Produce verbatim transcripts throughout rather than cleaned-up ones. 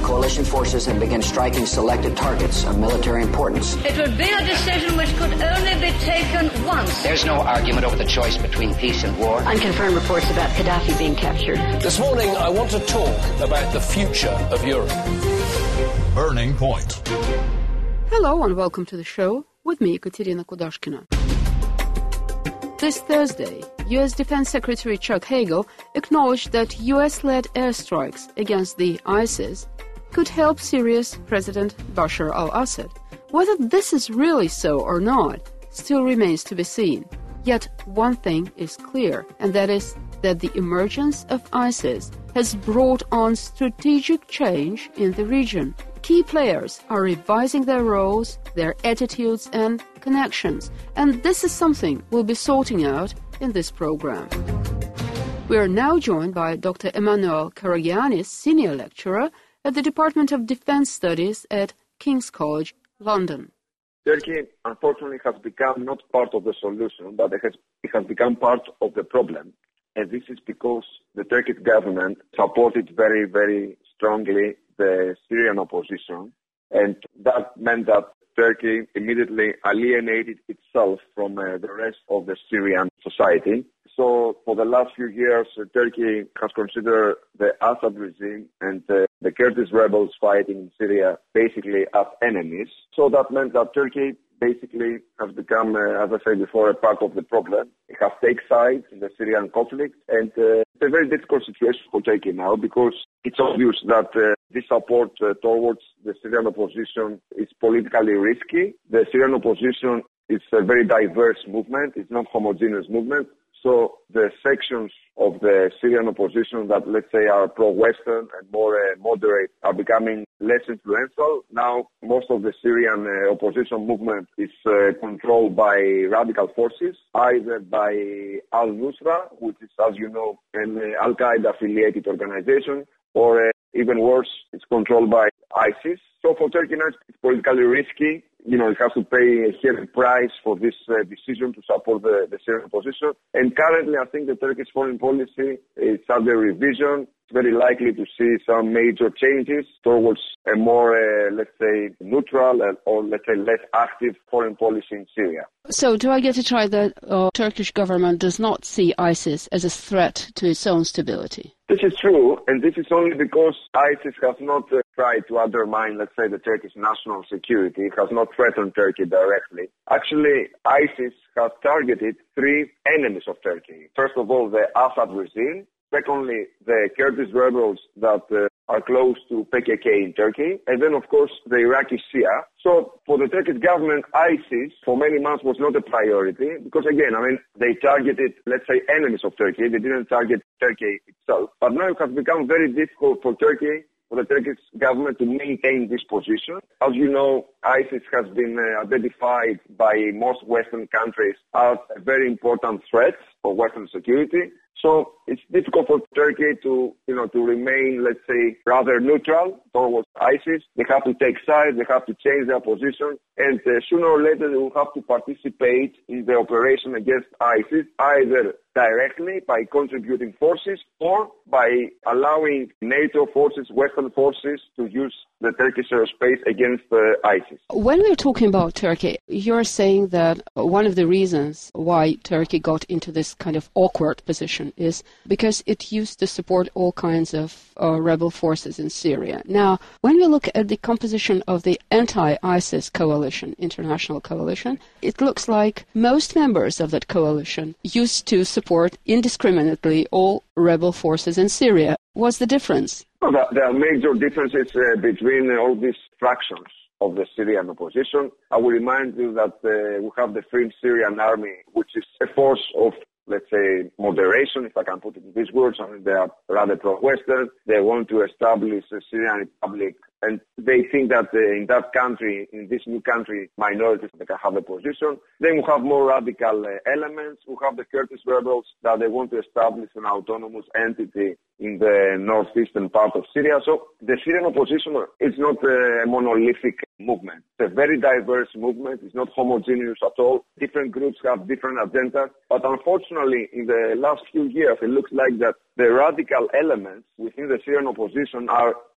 coalition forces have begun striking selected targets of military importance. It would be a decision which could only be taken once. There's no argument over the choice between peace and war. Unconfirmed reports about Gaddafi being captured. This morning, I want to talk about the future of Europe. Burning Point. Hello and welcome to the show with me, Katerina Kudashkina. This Thursday, U S Defense Secretary Chuck Hagel acknowledged that U S-led airstrikes against the ISIS could help Syria's President Bashar al-Assad. Whether this is really so or not still remains to be seen. Yet one thing is clear, and that is that the emergence of ISIS has brought on strategic change in the region. Key players are revising their roles, their attitudes and connections, and this is something we'll be sorting out in this program. We are now joined by Doctor Emmanuel Karagiannis, Senior Lecturer at the Department of Defense Studies at King's College, London. Turkey, unfortunately, has become not part of the solution, but it has, it has become part of the problem. And this is because the Turkish government supported very, very strongly the Syrian opposition. And that meant that Turkey immediately alienated itself from uh, the rest of the Syrian society. So for the last few years, uh, Turkey has considered the Assad regime and uh, the Kurdish rebels fighting in Syria basically as enemies. So that meant that Turkey basically has become, uh, as I said before, a part of the problem. It has taken sides in the Syrian conflict, and uh, it's a very difficult situation for Turkey now because it's obvious that uh, this support uh, towards the Syrian opposition is politically risky. The Syrian opposition is a very diverse movement. It's not a homogeneous movement. So the sections of the Syrian opposition that, let's say, are pro-Western and more uh, moderate are becoming less influential. Now, most of the Syrian uh, opposition movement is uh, controlled by radical forces, either by al-Nusra, which is, as you know, an uh, Al-Qaeda-affiliated organization, or uh, even worse, it's controlled by ISIS. So for Turkey now, it's politically risky. You know, it has to pay a heavy price for this uh, decision to support the, the Syrian opposition. And currently, I think the Turkish foreign policy is under revision. It's very likely to see some major changes towards a more, uh, let's say, neutral uh, or, let's say, less active foreign policy in Syria. So do I get it right that uh, Turkish government does not see ISIS as a threat to its own stability? This is true, and this is only because ISIS has not uh, tried to undermine, let's say, the Turkish national security. It has not threatened Turkey directly. Actually, ISIS has targeted three enemies of Turkey. First of all, the Assad regime. Secondly, the Kurdish rebels that uh, are close to P K K in Turkey. And then, of course, the Iraqi Shia. So for the Turkish government, ISIS for many months was not a priority because, again, I mean, they targeted, let's say, enemies of Turkey. They didn't target Turkey itself. But now it has become very difficult for Turkey, for the Turkish government to maintain this position. As you know, ISIS has been uh, identified by most Western countries as a very important threat for Western security. So it's difficult for Turkey to, you know, to remain, let's say, rather neutral towards ISIS. They have to take sides. They have to change their position. And uh, sooner or later, they will have to participate in the operation against ISIS, either directly by contributing forces or by allowing NATO forces, Western forces, to use the Turkish airspace against uh, ISIS. When we're talking about Turkey, you're saying that one of the reasons why Turkey got into this kind of awkward position is because it used to support all kinds of uh, rebel forces in Syria. Now, when we look at the composition of the anti-ISIS coalition, international coalition, it looks like most members of that coalition used to support indiscriminately all rebel forces in Syria. What's the difference? Well, there are major differences uh, between uh, all these fractions of the Syrian opposition. I will remind you that uh, we have the Free Syrian Army, which is a force of, let's say, moderation, if I can put it in these words. I mean, they are rather pro-Western. They want to establish a Syrian republic, and they think that uh, in that country, in this new country, minorities they can have a position. Then we have more radical uh, elements. We have the Kurdish rebels that they want to establish an autonomous entity in the northeastern part of Syria. So the Syrian opposition is not a monolithic movement. It's a very diverse movement. It's not homogeneous at all. Different groups have different agendas. But unfortunately, in the last few years, it looks like that the radical elements within the Syrian opposition are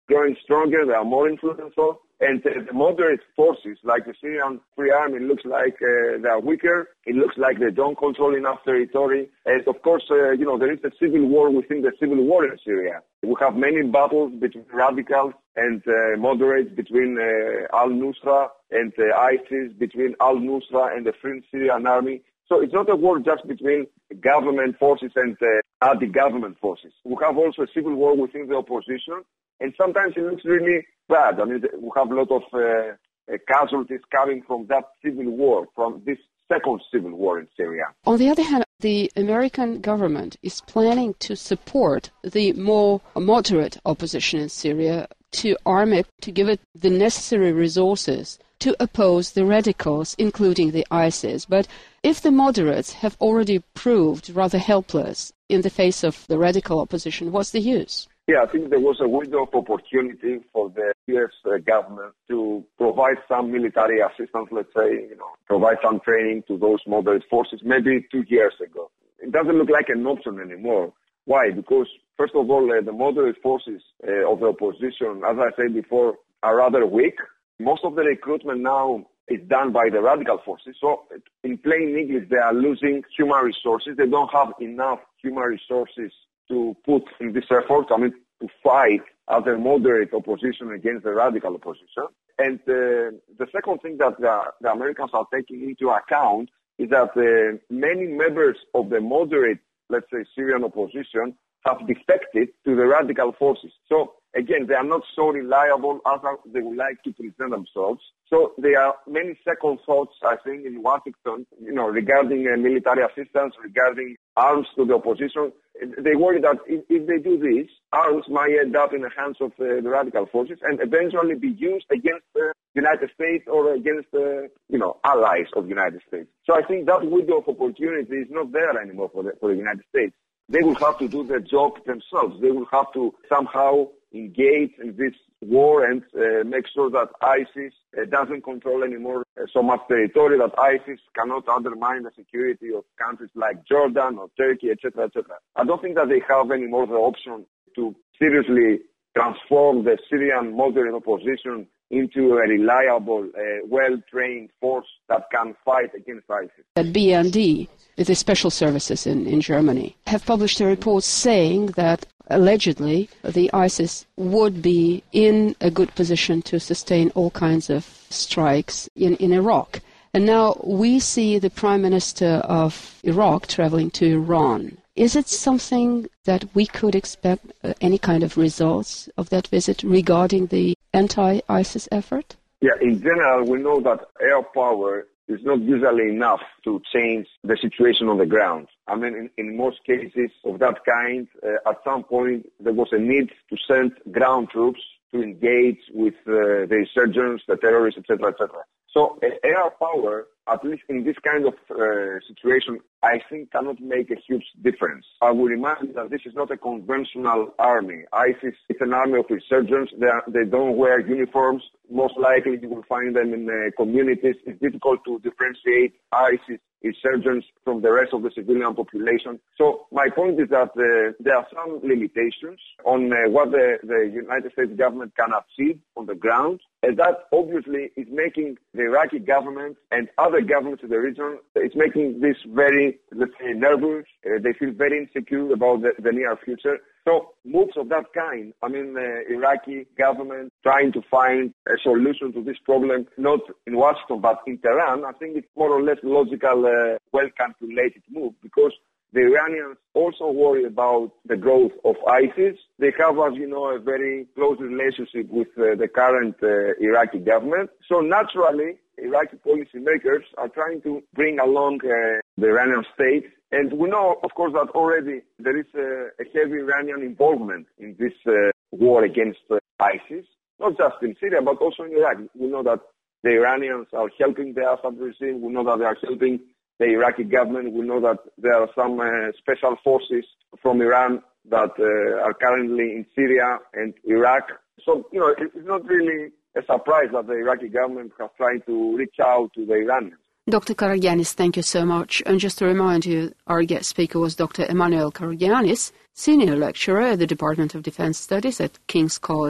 growing stronger, they are more influential, and uh, the moderate forces, like the Syrian Free Army, looks like uh, they are weaker. It looks like they don't control enough territory. And of course, uh, you know, there is a civil war within the civil war in Syria. We have many battles between radicals and uh, moderates, between uh, al-Nusra and uh, ISIS, between al-Nusra and the Free Syrian Army. So it's not a war just between government forces and uh, anti-government forces. We have also a civil war within the opposition, and sometimes it looks really bad. I mean, we have a lot of uh, casualties coming from that civil war, from this second civil war in Syria. On the other hand, the American government is planning to support the more moderate opposition in Syria, to arm it, to give it the necessary resources to oppose the radicals, including the ISIS. But if the moderates have already proved rather helpless in the face of the radical opposition, what's the use? Yeah, I think there was a window of opportunity for the U S uh, government to provide some military assistance, let's say, you know, provide some training to those moderate forces maybe two years ago. It doesn't look like an option anymore. Why? Because, first of all, uh, the moderate forces uh, of the opposition, as I said before, are rather weak. Most of the recruitment now is done by the radical forces. So, in plain English, they are losing human resources. They don't have enough human resources to put in this effort, I mean, to fight as a moderate opposition against the radical opposition. And uh, the second thing that the, the Americans are taking into account is that uh, many members of the moderate, let's say, Syrian opposition have defected to the radical forces. So, again, they are not so reliable as they would like to present themselves. So there are many second thoughts, I think, in Washington, you know, regarding uh, military assistance, regarding arms to the opposition. They worry that if, if they do this, arms might end up in the hands of uh, the radical forces and eventually be used against the uh, United States or against, uh, you know, allies of the United States. So I think that window of opportunity is not there anymore for the, for the United States. They will have to do their job themselves. They will have to somehow engage in this war and uh, make sure that ISIS uh, doesn't control anymore uh, so much territory, that ISIS cannot undermine the security of countries like Jordan or Turkey, et cetera, et cetera. I don't think that they have anymore the option to seriously transform the Syrian moderate opposition into a reliable, uh, well-trained force that can fight against ISIS. At B N D, the special services in, in Germany, have published a report saying that allegedly the ISIS would be in a good position to sustain all kinds of strikes in, in Iraq. And now we see the Prime Minister of Iraq traveling to Iran. Is it something that we could expect uh, any kind of results of that visit regarding the anti-ISIS effort? Yeah, in general, we know that air power is not usually enough to change the situation on the ground. I mean, in, in most cases of that kind, uh, at some point there was a need to send ground troops to engage with uh, the insurgents, the terrorists, et cetera, et cetera. So uh, air power, at least in this kind of uh, situation, I think cannot make a huge difference. I will remind you that this is not a conventional army. ISIS is an army of insurgents. They, are, they don't wear uniforms. Most likely you will find them in uh, communities. It's difficult to differentiate ISIS insurgents from the rest of the civilian population. So my point is that uh, there are some limitations on uh, what the, the United States government can achieve on the ground. And that obviously is making the Iraqi government and other governments in the region, it's making this very, let's say, nervous. Uh, they feel very insecure about the, the near future. So moves of that kind, I mean, the uh, Iraqi government trying to find a solution to this problem, not in Washington, but in Tehran, I think it's more or less logical, uh, well-calculated move, because the Iranians also worry about the growth of ISIS. They have, as you know, a very close relationship with uh, the current uh, Iraqi government. So naturally, Iraqi policymakers are trying to bring along uh, the Iranian state. And we know, of course, that already there is a, a heavy Iranian involvement in this uh, war against uh, ISIS, not just in Syria, but also in Iraq. We know that the Iranians are helping the Assad regime. We know that they are helping the Iraqi government. We know that there are some uh, special forces from Iran that uh, are currently in Syria and Iraq. So, you know, it's not really a surprise that the Iraqi government has tried to reach out to the Iranians. Doctor Karagiannis, thank you so much. And just to remind you, our guest speaker was Doctor Emanuel Karagiannis, Senior Lecturer at the Department of Defense Studies at King's College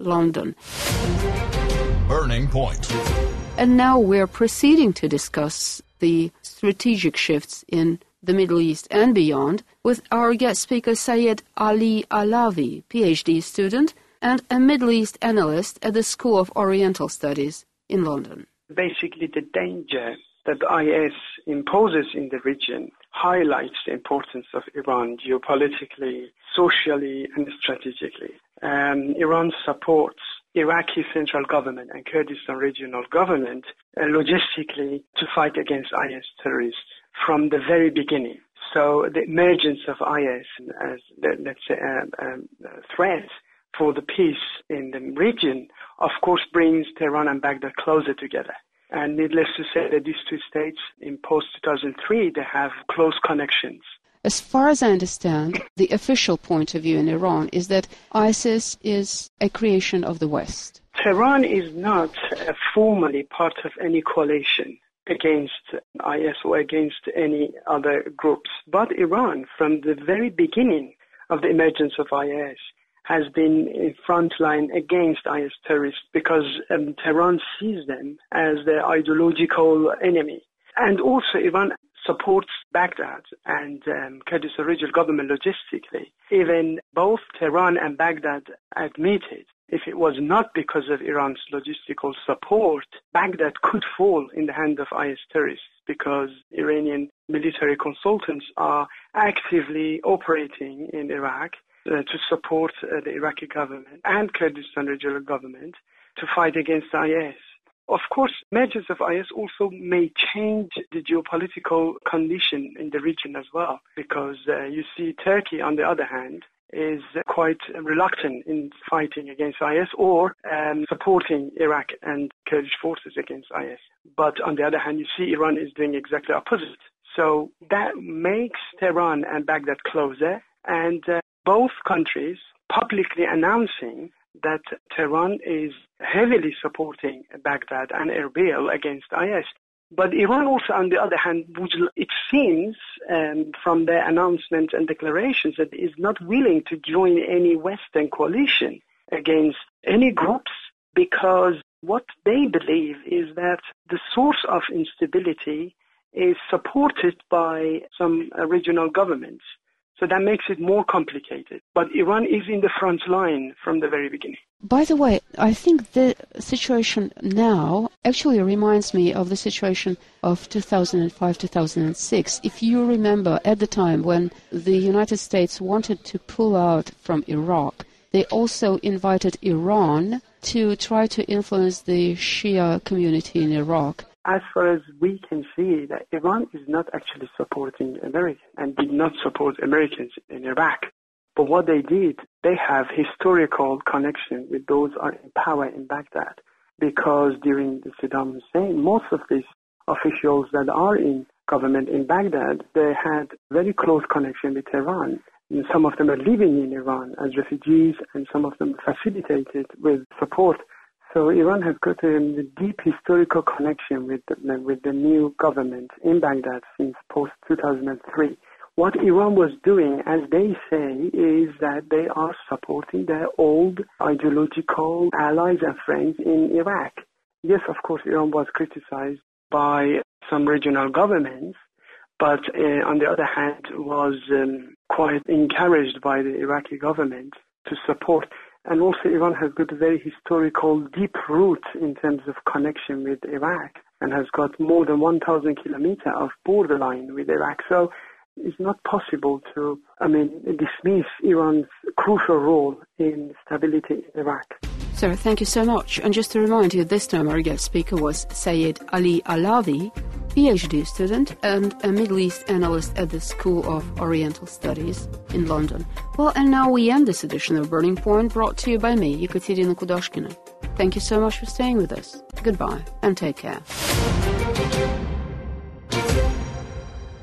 London. Burning Point. And now we're proceeding to discuss the strategic shifts in the Middle East and beyond with our guest speaker Sayed Ali Alavi, PhD student and a Middle East analyst at the School of Oriental Studies in London. Basically, the danger that I S imposes in the region highlights the importance of Iran geopolitically, socially, and strategically. Um, Iran supports Iraqi central government and Kurdistan regional government uh, logistically to fight against I S terrorists from the very beginning. So the emergence of I S as, let's say, a, a threat for the peace in the region, of course, brings Tehran and Baghdad closer together. And needless to say that these two states, in post two thousand three, they have close connections. As far as I understand, the official point of view in Iran is that ISIS is a creation of the West. Tehran is not uh, formally part of any coalition against I S or against any other groups. But Iran, from the very beginning of the emergence of I S, has been in front line against I S terrorists because um, Tehran sees them as their ideological enemy. And also Iran supports Baghdad and um, Kurdistan regional government logistically. Even both Tehran and Baghdad admitted if it was not because of Iran's logistical support, Baghdad could fall in the hand of I S terrorists because Iranian military consultants are actively operating in Iraq uh, to support uh, the Iraqi government and Kurdistan regional government to fight against I S. Of course, measures of I S also may change the geopolitical condition in the region as well, because uh, you see Turkey, on the other hand, is quite reluctant in fighting against I S or um, supporting Iraq and Kurdish forces against I S. But on the other hand, you see Iran is doing exactly opposite. So that makes Tehran and Baghdad closer, and uh, both countries publicly announcing that Tehran is heavily supporting Baghdad and Erbil against I S. But Iran also, on the other hand, would, it seems um, from their announcements and declarations that it is not willing to join any Western coalition against any groups, because what they believe is that the source of instability is supported by some uh, regional governments. So that makes it more complicated. But Iran is in the front line from the very beginning. By the way, I think the situation now actually reminds me of the situation of two thousand five, two thousand six. If you remember, at the time when the United States wanted to pull out from Iraq, they also invited Iran to try to influence the Shia community in Iraq. As far as we can see, that Iran is not actually supporting America and did not support Americans in Iraq. But what they did, they have historical connection with those who are in power in Baghdad, because during the Saddam Hussein, most of these officials that are in government in Baghdad, they had very close connection with Iran. And some of them are living in Iran as refugees, and some of them facilitated with support. So Iran has got a deep historical connection with the, with the new government in Baghdad since post two thousand three. What Iran was doing, as they say, is that they are supporting their old ideological allies and friends in Iraq. Yes, of course, Iran was criticized by some regional governments, but uh, on the other hand was um, quite encouraged by the Iraqi government to support. And also Iran has got a very historical deep root in terms of connection with Iraq and has got more than one thousand kilometers of borderline with Iraq. So it's not possible to, I mean, dismiss Iran's crucial role in stability in Iraq. Sir, thank you so much. And just to remind you, this time our guest speaker was Sayed Ali Alavi, PhD student and a Middle East analyst at the School of Oriental Studies in London. Well, and now we end this edition of Burning Point, brought to you by me, Ekaterina Kudoshkina. Thank you so much for staying with us. Goodbye, and take care.